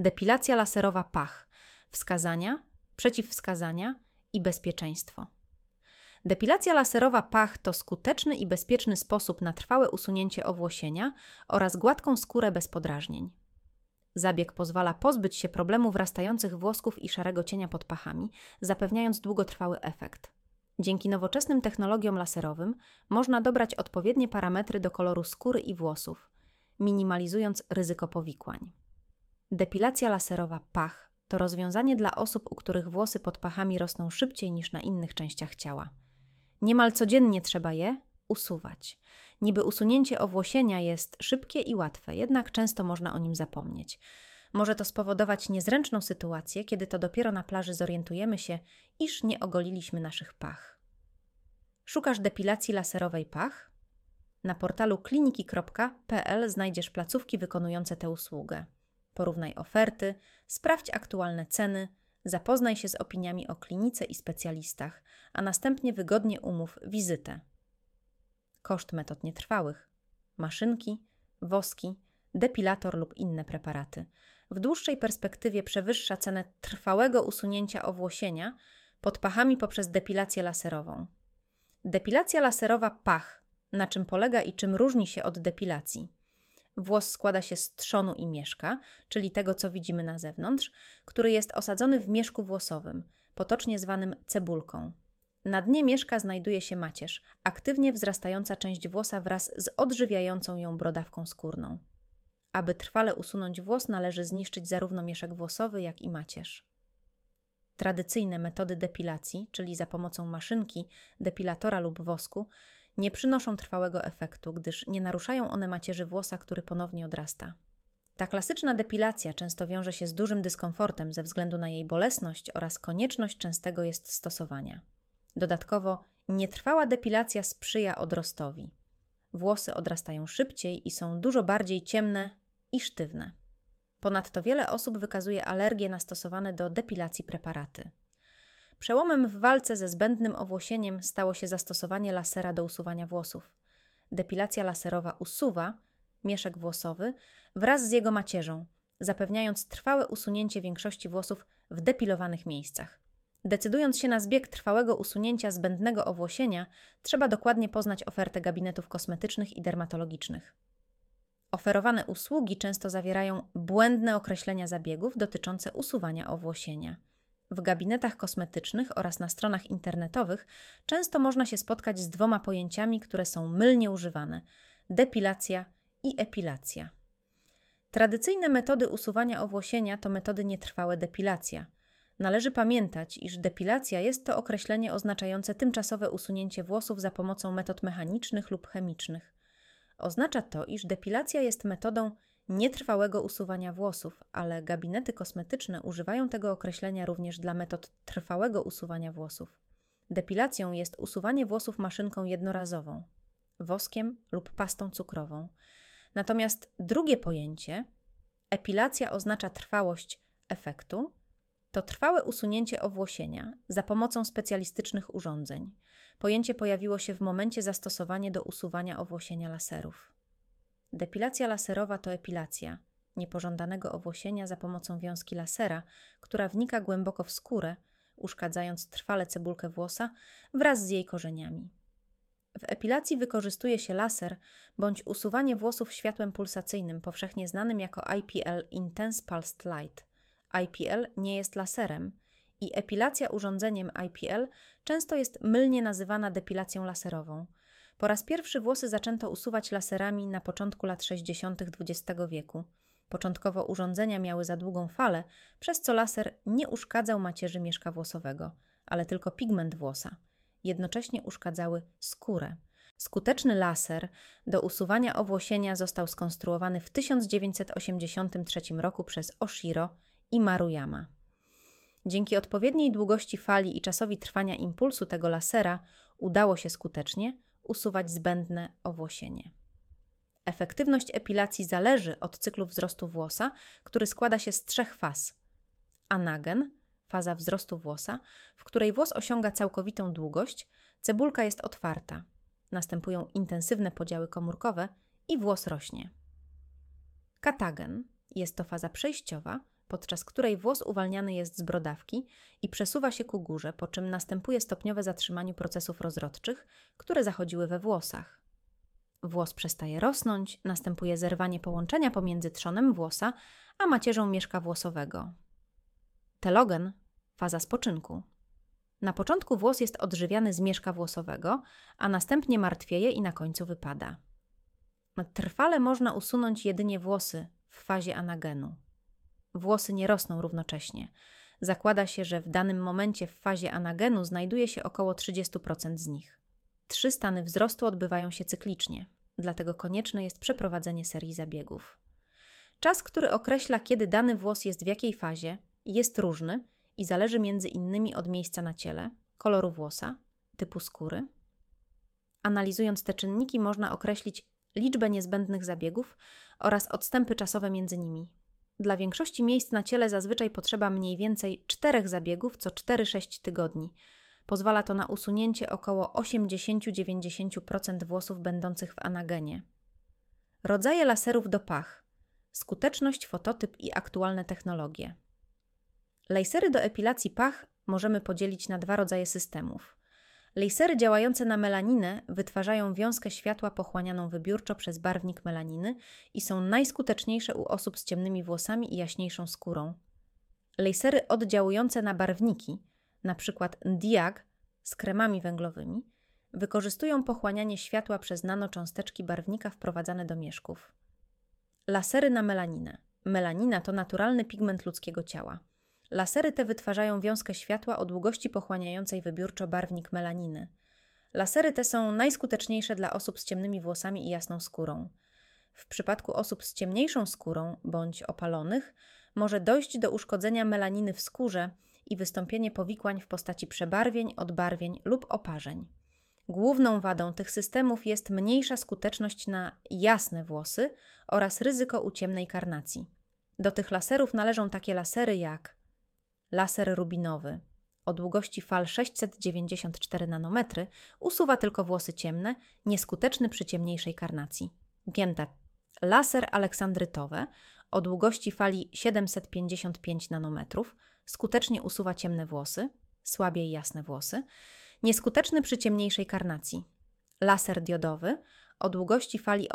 Depilacja laserowa pach. Wskazania, przeciwwskazania i bezpieczeństwo. Depilacja laserowa pach to skuteczny i bezpieczny sposób na trwałe usunięcie owłosienia oraz gładką skórę bez podrażnień. Zabieg pozwala pozbyć się problemu wrastających włosków i szarego cienia pod pachami, zapewniając długotrwały efekt. Dzięki nowoczesnym technologiom laserowym można dobrać odpowiednie parametry do koloru skóry i włosów, minimalizując ryzyko powikłań. Depilacja laserowa pach to rozwiązanie dla osób, u których włosy pod pachami rosną szybciej niż na innych częściach ciała. Niemal codziennie trzeba je usuwać. Niby usunięcie owłosienia jest szybkie i łatwe, jednak często można o nim zapomnieć. Może to spowodować niezręczną sytuację, kiedy to dopiero na plaży zorientujemy się, iż nie ogoliliśmy naszych pach. Szukasz depilacji laserowej pach? Na portalu kliniki.pl znajdziesz placówki wykonujące tę usługę. Porównaj oferty, sprawdź aktualne ceny, zapoznaj się z opiniami o klinice i specjalistach, a następnie wygodnie umów wizytę. Koszt metod nietrwałych: maszynki, woski, depilator lub inne preparaty. W dłuższej perspektywie przewyższa cenę trwałego usunięcia owłosienia pod pachami poprzez depilację laserową. Depilacja laserowa pach. Na czym polega i czym różni się od depilacji? Włos składa się z trzonu i mieszka, czyli tego, co widzimy na zewnątrz, który jest osadzony w mieszku włosowym, potocznie zwanym cebulką. Na dnie mieszka znajduje się macierz, aktywnie wzrastająca część włosa wraz z odżywiającą ją brodawką skórną. Aby trwale usunąć włos, należy zniszczyć zarówno mieszek włosowy, jak i macierz. Tradycyjne metody depilacji, czyli za pomocą maszynki, depilatora lub wosku, nie przynoszą trwałego efektu, gdyż nie naruszają one macierzy włosa, który ponownie odrasta. Ta klasyczna depilacja często wiąże się z dużym dyskomfortem ze względu na jej bolesność oraz konieczność częstego jest stosowania. Dodatkowo nietrwała depilacja sprzyja odrostowi. Włosy odrastają szybciej i są dużo bardziej ciemne i sztywne. Ponadto wiele osób wykazuje alergię na stosowane do depilacji preparaty. Przełomem w walce ze zbędnym owłosieniem stało się zastosowanie lasera do usuwania włosów. Depilacja laserowa usuwa mieszek włosowy wraz z jego macierzą, zapewniając trwałe usunięcie większości włosów w depilowanych miejscach. Decydując się na zbieg trwałego usunięcia zbędnego owłosienia, trzeba dokładnie poznać ofertę gabinetów kosmetycznych i dermatologicznych. Oferowane usługi często zawierają błędne określenia zabiegów dotyczące usuwania owłosienia. W gabinetach kosmetycznych oraz na stronach internetowych często można się spotkać z dwoma pojęciami, które są mylnie używane: depilacja i epilacja. Tradycyjne metody usuwania owłosienia to metody nietrwałe depilacja. Należy pamiętać, iż depilacja jest to określenie oznaczające tymczasowe usunięcie włosów za pomocą metod mechanicznych lub chemicznych. Oznacza to, iż depilacja jest metodą nietrwałego usuwania włosów, ale gabinety kosmetyczne używają tego określenia również dla metod trwałego usuwania włosów. Depilacją jest usuwanie włosów maszynką jednorazową, woskiem lub pastą cukrową. Natomiast drugie pojęcie, epilacja, oznacza trwałość efektu, to trwałe usunięcie owłosienia za pomocą specjalistycznych urządzeń. Pojęcie pojawiło się w momencie zastosowania do usuwania owłosienia laserów. Depilacja laserowa to epilacja niepożądanego owłosienia za pomocą wiązki lasera, która wnika głęboko w skórę, uszkadzając trwale cebulkę włosa wraz z jej korzeniami. W epilacji wykorzystuje się laser bądź usuwanie włosów światłem pulsacyjnym, powszechnie znanym jako IPL Intense Pulsed Light. IPL nie jest laserem i epilacja urządzeniem IPL często jest mylnie nazywana depilacją laserową. Po raz pierwszy włosy zaczęto usuwać laserami na początku lat 60. XX wieku. Początkowo urządzenia miały za długą falę, przez co laser nie uszkadzał macierzy mieszka włosowego, ale tylko pigment włosa. Jednocześnie uszkadzały skórę. Skuteczny laser do usuwania owłosienia został skonstruowany w 1983 roku przez Oshiro i Maruyama. Dzięki odpowiedniej długości fali i czasowi trwania impulsu tego lasera udało się skutecznie usuwać zbędne owłosienie. Efektywność epilacji zależy od cyklu wzrostu włosa, który składa się z 3 faz. Anagen, faza wzrostu włosa, w której włos osiąga całkowitą długość, cebulka jest otwarta. Następują intensywne podziały komórkowe i włos rośnie. Katagen, jest to faza przejściowa, podczas której włos uwalniany jest z brodawki i przesuwa się ku górze, po czym następuje stopniowe zatrzymanie procesów rozrodczych, które zachodziły we włosach. Włos przestaje rosnąć, następuje zerwanie połączenia pomiędzy trzonem włosa a macierzą mieszka włosowego. Telogen – faza spoczynku. Na początku włos jest odżywiany z mieszka włosowego, a następnie martwieje i na końcu wypada. Trwale można usunąć jedynie włosy w fazie anagenu. Włosy nie rosną równocześnie. Zakłada się, że w danym momencie w fazie anagenu znajduje się około 30% z nich. 3 stany wzrostu odbywają się cyklicznie, dlatego konieczne jest przeprowadzenie serii zabiegów. Czas, który określa, kiedy dany włos jest w jakiej fazie, jest różny i zależy między innymi od miejsca na ciele, koloru włosa, typu skóry. Analizując te czynniki można określić liczbę niezbędnych zabiegów oraz odstępy czasowe między nimi. Dla większości miejsc na ciele zazwyczaj potrzeba mniej więcej 4 zabiegów co 4-6 tygodni. Pozwala to na usunięcie około 80-90% włosów będących w anagenie. Rodzaje laserów do pach, skuteczność, fototyp i aktualne technologie. Lasery do epilacji pach możemy podzielić na 2 rodzaje systemów. Lasery działające na melaninę wytwarzają wiązkę światła pochłanianą wybiórczo przez barwnik melaniny i są najskuteczniejsze u osób z ciemnymi włosami i jaśniejszą skórą. Lasery oddziałujące na barwniki, np. Nd:YAG z kremami węglowymi, wykorzystują pochłanianie światła przez nanocząsteczki barwnika wprowadzane do mieszków. Lasery na melaninę. Melanina to naturalny pigment ludzkiego ciała. Lasery te wytwarzają wiązkę światła o długości pochłaniającej wybiórczo barwnik melaniny. Lasery te są najskuteczniejsze dla osób z ciemnymi włosami i jasną skórą. W przypadku osób z ciemniejszą skórą bądź opalonych może dojść do uszkodzenia melaniny w skórze i wystąpienie powikłań w postaci przebarwień, odbarwień lub oparzeń. Główną wadą tych systemów jest mniejsza skuteczność na jasne włosy oraz ryzyko u ciemnej karnacji. Do tych laserów należą takie lasery jak laser rubinowy o długości fal 694 nanometry usuwa tylko włosy ciemne, nieskuteczny przy ciemniejszej karnacji. Pięte. Laser aleksandrytowy o długości fali 755 nanometrów skutecznie usuwa ciemne włosy, słabiej jasne włosy, nieskuteczny przy ciemniejszej karnacji. Laser diodowy o długości fali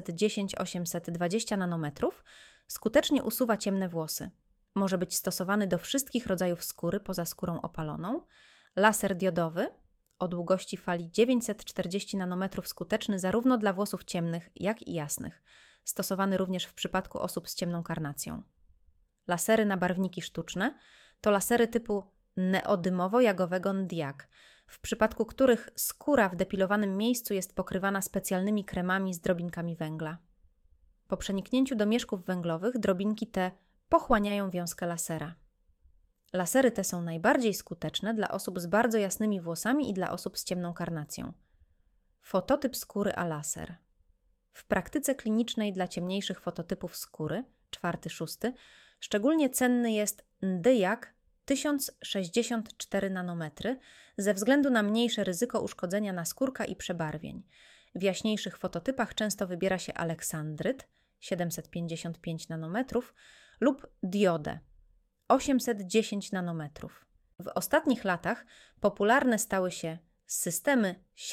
810-820 nanometrów skutecznie usuwa ciemne włosy. Może być stosowany do wszystkich rodzajów skóry poza skórą opaloną. Laser diodowy o długości fali 940 nanometrów skuteczny zarówno dla włosów ciemnych, jak i jasnych. Stosowany również w przypadku osób z ciemną karnacją. Lasery na barwniki sztuczne to lasery typu neodymowo-jagowego Nd:YAG, w przypadku których skóra w depilowanym miejscu jest pokrywana specjalnymi kremami z drobinkami węgla. Po przeniknięciu do mieszków węglowych drobinki te pochłaniają wiązkę lasera. Lasery te są najbardziej skuteczne dla osób z bardzo jasnymi włosami i dla osób z ciemną karnacją. Fototyp skóry a laser. W praktyce klinicznej dla ciemniejszych fototypów skóry, 4-6, szczególnie cenny jest Nd:YAG 1064 nanometry ze względu na mniejsze ryzyko uszkodzenia naskórka i przebarwień. W jaśniejszych fototypach często wybiera się aleksandryt 755 nanometrów lub diodę 810 nanometrów. W ostatnich latach popularne stały się systemy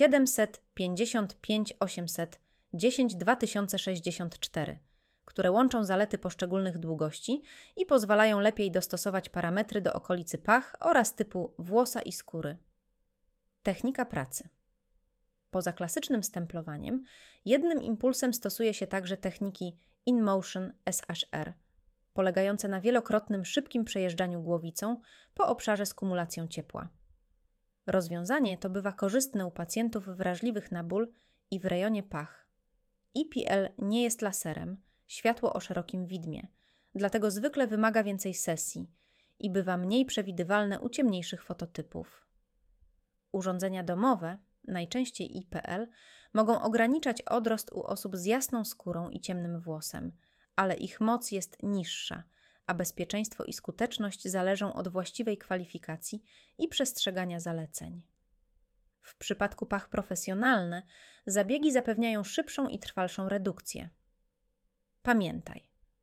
755-810-2064, które łączą zalety poszczególnych długości i pozwalają lepiej dostosować parametry do okolicy pach oraz typu włosa i skóry. Technika pracy. Poza klasycznym stemplowaniem, jednym impulsem stosuje się także techniki in-motion SHR, polegające na wielokrotnym szybkim przejeżdżaniu głowicą po obszarze z kumulacją ciepła. Rozwiązanie to bywa korzystne u pacjentów wrażliwych na ból i w rejonie pach. IPL nie jest laserem, światło o szerokim widmie, dlatego zwykle wymaga więcej sesji i bywa mniej przewidywalne u ciemniejszych fototypów. Urządzenia domowe, najczęściej IPL, mogą ograniczać odrost u osób z jasną skórą i ciemnym włosem, ale ich moc jest niższa, a bezpieczeństwo i skuteczność zależą od właściwej kwalifikacji i przestrzegania zaleceń. W przypadku pach profesjonalne zabiegi zapewniają szybszą i trwalszą redukcję. Pamiętaj,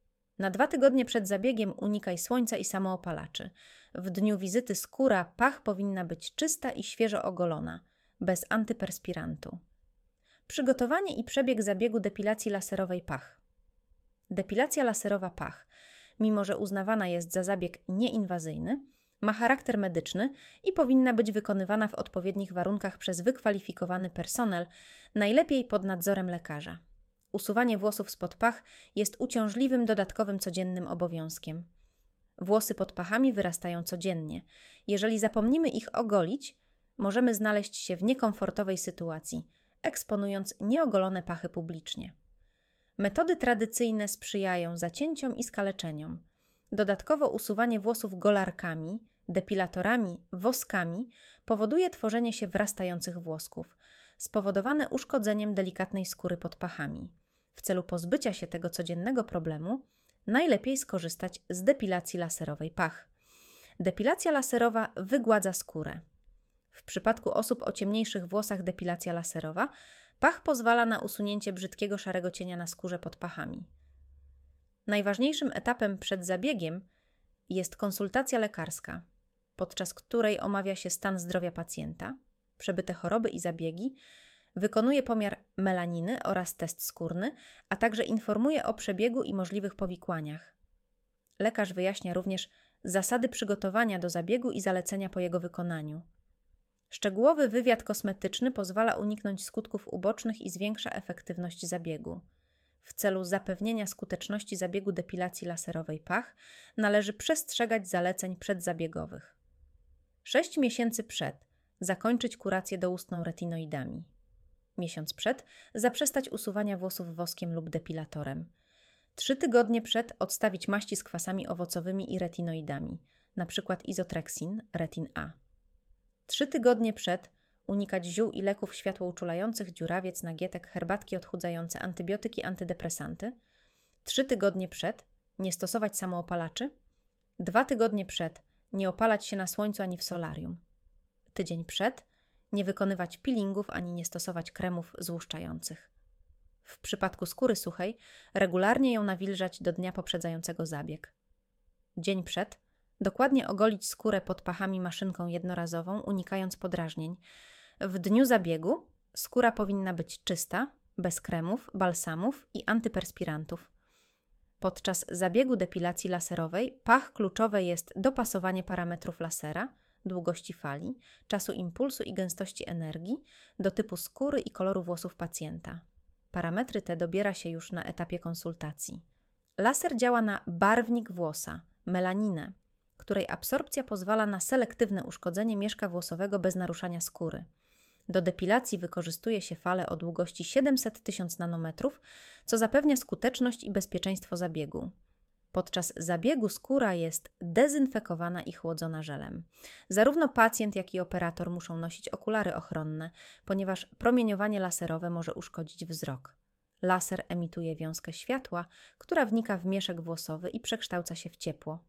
Na 2 tygodnie przed zabiegiem unikaj słońca i samoopalaczy. W dniu wizyty skóra pach powinna być czysta i świeżo ogolona, bez antyperspirantu. Przygotowanie i przebieg zabiegu depilacji laserowej pach. Depilacja laserowa pach, mimo że uznawana jest za zabieg nieinwazyjny, ma charakter medyczny i powinna być wykonywana w odpowiednich warunkach przez wykwalifikowany personel, najlepiej pod nadzorem lekarza. Usuwanie włosów spod pach jest uciążliwym dodatkowym codziennym obowiązkiem. Włosy pod pachami wyrastają codziennie. Jeżeli zapomnimy ich ogolić, możemy znaleźć się w niekomfortowej sytuacji, eksponując nieogolone pachy publicznie. Metody tradycyjne sprzyjają zacięciom i skaleczeniom. Dodatkowo usuwanie włosów golarkami, depilatorami, woskami powoduje tworzenie się wrastających włosków, spowodowane uszkodzeniem delikatnej skóry pod pachami. W celu pozbycia się tego codziennego problemu najlepiej skorzystać z depilacji laserowej pach. Depilacja laserowa wygładza skórę. W przypadku osób o ciemniejszych włosach depilacja laserowa pach pozwala na usunięcie brzydkiego szarego cienia na skórze pod pachami. Najważniejszym etapem przed zabiegiem jest konsultacja lekarska, podczas której omawia się stan zdrowia pacjenta, przebyte choroby i zabiegi, wykonuje pomiar melaniny oraz test skórny, a także informuje o przebiegu i możliwych powikłaniach. Lekarz wyjaśnia również zasady przygotowania do zabiegu i zalecenia po jego wykonaniu. Szczegółowy wywiad kosmetyczny pozwala uniknąć skutków ubocznych i zwiększa efektywność zabiegu. W celu zapewnienia skuteczności zabiegu depilacji laserowej pach należy przestrzegać zaleceń przedzabiegowych. 6 miesięcy przed zakończyć kurację doustną retinoidami. Miesiąc przed zaprzestać usuwania włosów woskiem lub depilatorem. 3 tygodnie przed odstawić maści z kwasami owocowymi i retinoidami, np. izotreksin, retin A. 3 tygodnie przed unikać ziół i leków światłouczulających, dziurawiec, nagietek, herbatki odchudzające, antybiotyki, antydepresanty. 3 tygodnie przed nie stosować samoopalaczy. 2 tygodnie przed nie opalać się na słońcu ani w solarium. Tydzień przed nie wykonywać peelingów ani nie stosować kremów złuszczających. W przypadku skóry suchej regularnie ją nawilżać do dnia poprzedzającego zabieg. Dzień przed dokładnie ogolić skórę pod pachami maszynką jednorazową, unikając podrażnień. W dniu zabiegu skóra powinna być czysta, bez kremów, balsamów i antyperspirantów. Podczas zabiegu depilacji laserowej pach kluczowe jest dopasowanie parametrów lasera, długości fali, czasu impulsu i gęstości energii do typu skóry i koloru włosów pacjenta. Parametry te dobiera się już na etapie konsultacji. Laser działa na barwnik włosa, melaninę, której absorpcja pozwala na selektywne uszkodzenie mieszka włosowego bez naruszania skóry. Do depilacji wykorzystuje się fale o długości 700 000 nanometrów, co zapewnia skuteczność i bezpieczeństwo zabiegu. Podczas zabiegu skóra jest dezynfekowana i chłodzona żelem. Zarówno pacjent, jak i operator muszą nosić okulary ochronne, ponieważ promieniowanie laserowe może uszkodzić wzrok. Laser emituje wiązkę światła, która wnika w mieszek włosowy i przekształca się w ciepło.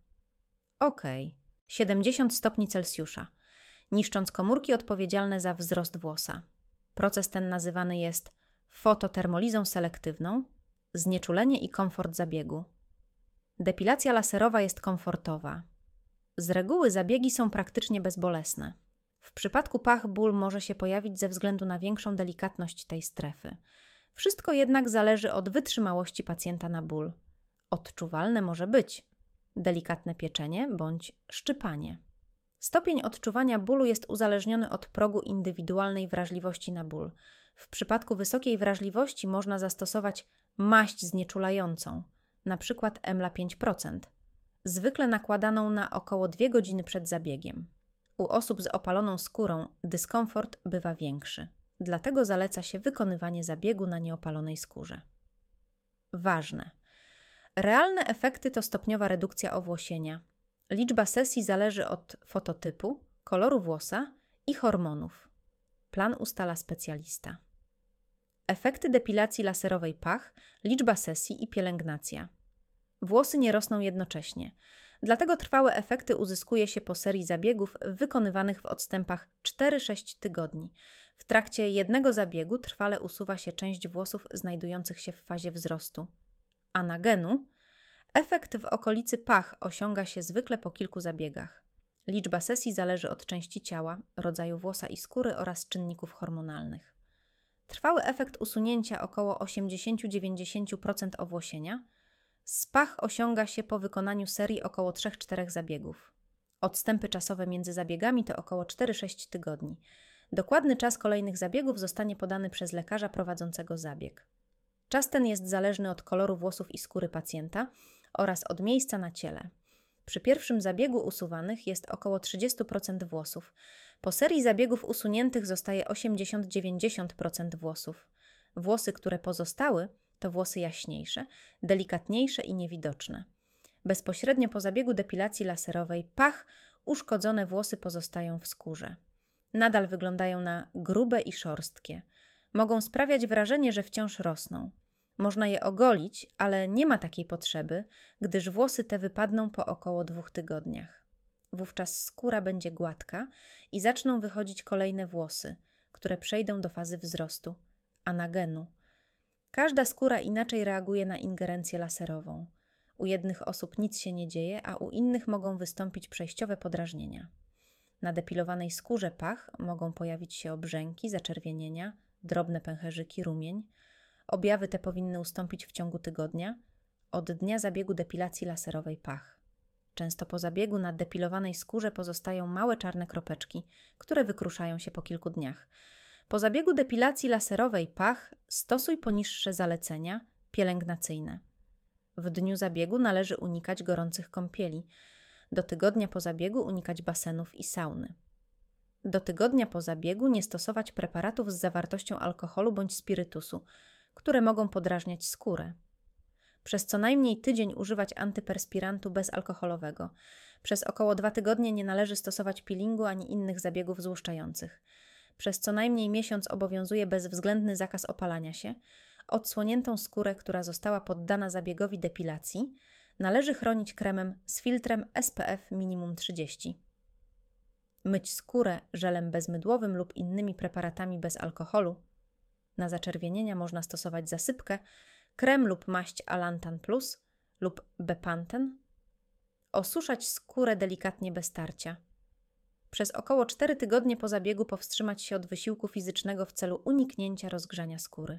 70 stopni Celsjusza, niszcząc komórki odpowiedzialne za wzrost włosa. Proces ten nazywany jest fototermolizą selektywną, znieczulenie i komfort zabiegu. Depilacja laserowa jest komfortowa. Z reguły zabiegi są praktycznie bezbolesne. W przypadku pach ból może się pojawić ze względu na większą delikatność tej strefy. Wszystko jednak zależy od wytrzymałości pacjenta na ból. Odczuwalne może być delikatne pieczenie bądź szczypanie. Stopień odczuwania bólu jest uzależniony od progu indywidualnej wrażliwości na ból. W przypadku wysokiej wrażliwości można zastosować maść znieczulającą, np. Emla 5%, zwykle nakładaną na około 2 godziny przed zabiegiem. U osób z opaloną skórą dyskomfort bywa większy, dlatego zaleca się wykonywanie zabiegu na nieopalonej skórze. Ważne. Realne efekty to stopniowa redukcja owłosienia. Liczba sesji zależy od fototypu, koloru włosa i hormonów. Plan ustala specjalista. Efekty depilacji laserowej pach, liczba sesji i pielęgnacja. Włosy nie rosną jednocześnie, dlatego trwałe efekty uzyskuje się po serii zabiegów wykonywanych w odstępach 4-6 tygodni. W trakcie jednego zabiegu trwale usuwa się część włosów znajdujących się w fazie wzrostu. Anagenu, Efekt w okolicy pach osiąga się zwykle po kilku zabiegach. Liczba sesji zależy od części ciała, rodzaju włosa i skóry oraz czynników hormonalnych. Trwały efekt usunięcia około 80-90% owłosienia. Z pach osiąga się po wykonaniu serii około 3-4 zabiegów. Odstępy czasowe między zabiegami to około 4-6 tygodni. Dokładny czas kolejnych zabiegów zostanie podany przez lekarza prowadzącego zabieg. Czas ten jest zależny od koloru włosów i skóry pacjenta oraz od miejsca na ciele. Przy pierwszym zabiegu usuwanych jest około 30% włosów. Po serii zabiegów usuniętych zostaje 80-90% włosów. Włosy, które pozostały, to włosy jaśniejsze, delikatniejsze i niewidoczne. Bezpośrednio po zabiegu depilacji laserowej pach uszkodzone włosy pozostają w skórze. Nadal wyglądają na grube i szorstkie. Mogą sprawiać wrażenie, że wciąż rosną. Można je ogolić, ale nie ma takiej potrzeby, gdyż włosy te wypadną po około 2 tygodniach. Wówczas skóra będzie gładka i zaczną wychodzić kolejne włosy, które przejdą do fazy wzrostu, anagenu. Każda skóra inaczej reaguje na ingerencję laserową. U jednych osób nic się nie dzieje, a u innych mogą wystąpić przejściowe podrażnienia. Na depilowanej skórze pach mogą pojawić się obrzęki, zaczerwienienia, drobne pęcherzyki, rumień. Objawy te powinny ustąpić w ciągu tygodnia od dnia zabiegu depilacji laserowej pach. Często po zabiegu na depilowanej skórze pozostają małe czarne kropeczki, które wykruszają się po kilku dniach. Po zabiegu depilacji laserowej pach stosuj poniższe zalecenia pielęgnacyjne. W dniu zabiegu należy unikać gorących kąpieli. Do tygodnia po zabiegu unikać basenów i sauny. Do tygodnia po zabiegu nie stosować preparatów z zawartością alkoholu bądź spirytusu, które mogą podrażniać skórę. Przez co najmniej tydzień używać antyperspirantu bezalkoholowego. Przez około 2 tygodnie nie należy stosować peelingu ani innych zabiegów złuszczających. Przez co najmniej miesiąc obowiązuje bezwzględny zakaz opalania się. Odsłoniętą skórę, która została poddana zabiegowi depilacji, należy chronić kremem z filtrem SPF minimum 30. Myć skórę żelem bezmydłowym lub innymi preparatami bez alkoholu. Na zaczerwienienia można stosować zasypkę, krem lub maść Alantan Plus lub Bepanten. Osuszać skórę delikatnie bez tarcia. Przez około 4 tygodnie po zabiegu powstrzymać się od wysiłku fizycznego w celu uniknięcia rozgrzania skóry.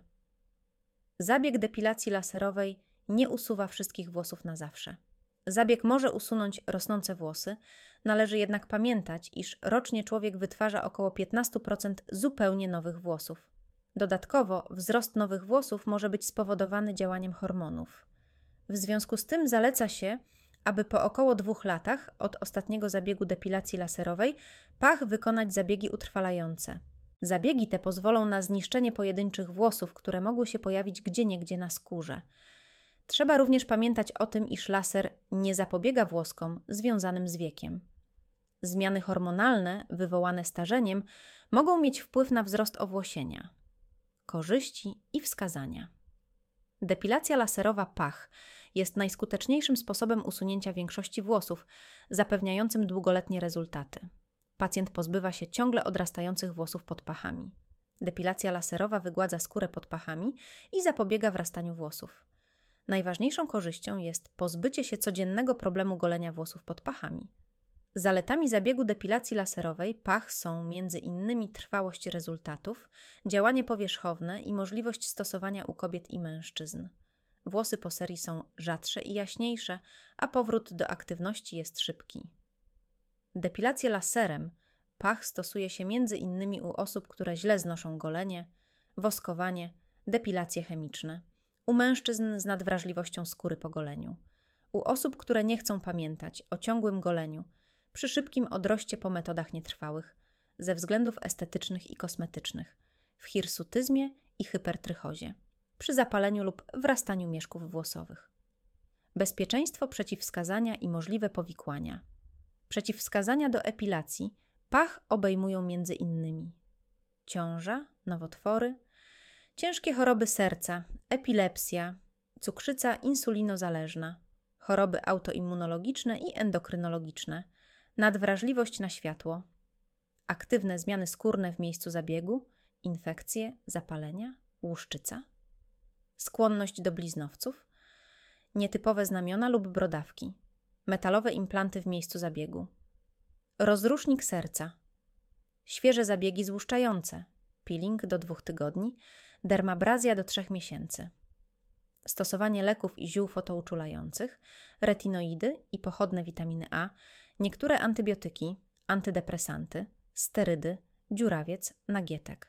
Zabieg depilacji laserowej nie usuwa wszystkich włosów na zawsze. Zabieg może usunąć rosnące włosy, należy jednak pamiętać, iż rocznie człowiek wytwarza około 15% zupełnie nowych włosów. Dodatkowo wzrost nowych włosów może być spowodowany działaniem hormonów. W związku z tym zaleca się, aby po około 2 latach od ostatniego zabiegu depilacji laserowej pach wykonać zabiegi utrwalające. Zabiegi te pozwolą na zniszczenie pojedynczych włosów, które mogły się pojawić gdzieniegdzie na skórze. Trzeba również pamiętać o tym, iż laser nie zapobiega włoskom związanym z wiekiem. Zmiany hormonalne wywołane starzeniem mogą mieć wpływ na wzrost owłosienia. Korzyści i wskazania. Depilacja laserowa pach jest najskuteczniejszym sposobem usunięcia większości włosów, zapewniającym długoletnie rezultaty. Pacjent pozbywa się ciągle odrastających włosów pod pachami. Depilacja laserowa wygładza skórę pod pachami i zapobiega wrastaniu włosów. Najważniejszą korzyścią jest pozbycie się codziennego problemu golenia włosów pod pachami. Zaletami zabiegu depilacji laserowej pach są m.in. trwałość rezultatów, działanie powierzchowne i możliwość stosowania u kobiet i mężczyzn. Włosy po serii są rzadsze i jaśniejsze, a powrót do aktywności jest szybki. Depilację laserem pach stosuje się m.in. u osób, które źle znoszą golenie, woskowanie, depilacje chemiczne, u mężczyzn z nadwrażliwością skóry po goleniu, u osób, które nie chcą pamiętać o ciągłym goleniu, przy szybkim odroście po metodach nietrwałych, ze względów estetycznych i kosmetycznych, w hirsutyzmie i hypertrychozie, przy zapaleniu lub wrastaniu mieszków włosowych. Bezpieczeństwo przeciwwskazania i możliwe powikłania. Przeciwwskazania do epilacji pach obejmują m.in. ciąża, nowotwory, ciężkie choroby serca, epilepsja, cukrzyca insulinozależna, choroby autoimmunologiczne i endokrynologiczne, nadwrażliwość na światło, aktywne zmiany skórne w miejscu zabiegu, infekcje, zapalenia, łuszczyca, skłonność do bliznowców, nietypowe znamiona lub brodawki, metalowe implanty w miejscu zabiegu, rozrusznik serca, świeże zabiegi złuszczające, peeling do 2 tygodni, dermabrazja do 3 miesięcy, stosowanie leków i ziół fotouczulających, retinoidy i pochodne witaminy A, niektóre antybiotyki, antydepresanty, sterydy, dziurawiec, nagietek,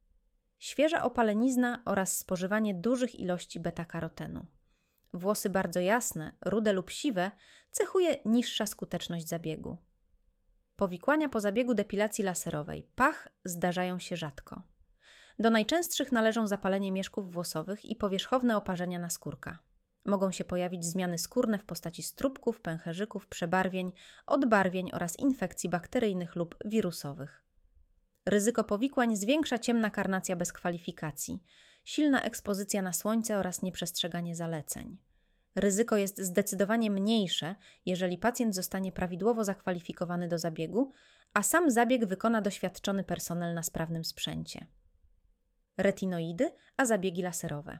świeża opalenizna oraz spożywanie dużych ilości beta-karotenu. Włosy bardzo jasne, rude lub siwe cechuje niższa skuteczność zabiegu. Powikłania po zabiegu depilacji laserowej pach zdarzają się rzadko. Do najczęstszych należą zapalenie mieszków włosowych i powierzchowne oparzenia naskórka. Mogą się pojawić zmiany skórne w postaci strupków, pęcherzyków, przebarwień, odbarwień oraz infekcji bakteryjnych lub wirusowych. Ryzyko powikłań zwiększa ciemna karnacja bez kwalifikacji, silna ekspozycja na słońce oraz nieprzestrzeganie zaleceń. Ryzyko jest zdecydowanie mniejsze, jeżeli pacjent zostanie prawidłowo zakwalifikowany do zabiegu, a sam zabieg wykona doświadczony personel na sprawnym sprzęcie. Retinoidy, a zabiegi laserowe.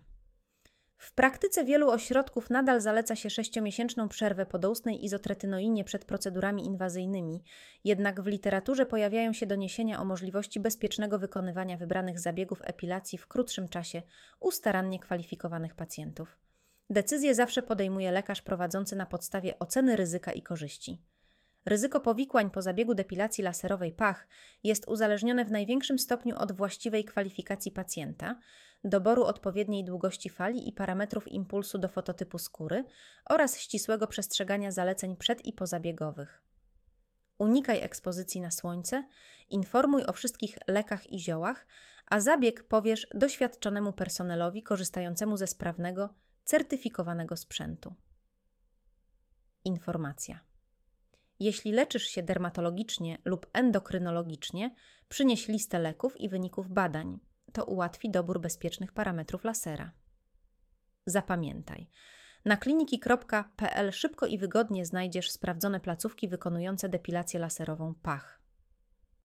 W praktyce wielu ośrodków nadal zaleca się 6-miesięczną przerwę po doustnej izotretinoinie przed procedurami inwazyjnymi, jednak w literaturze pojawiają się doniesienia o możliwości bezpiecznego wykonywania wybranych zabiegów epilacji w krótszym czasie u starannie kwalifikowanych pacjentów. Decyzję zawsze podejmuje lekarz prowadzący na podstawie oceny ryzyka i korzyści. Ryzyko powikłań po zabiegu depilacji laserowej pach jest uzależnione w największym stopniu od właściwej kwalifikacji pacjenta, doboru odpowiedniej długości fali i parametrów impulsu do fototypu skóry oraz ścisłego przestrzegania zaleceń przed- i pozabiegowych. Unikaj ekspozycji na słońce, informuj o wszystkich lekach i ziołach, a zabieg powierz doświadczonemu personelowi korzystającemu ze sprawnego, certyfikowanego sprzętu. Informacja. Jeśli leczysz się dermatologicznie lub endokrynologicznie, przynieś listę leków i wyników badań. To ułatwi dobór bezpiecznych parametrów lasera. Zapamiętaj. Na kliniki.pl szybko i wygodnie znajdziesz sprawdzone placówki wykonujące depilację laserową pach.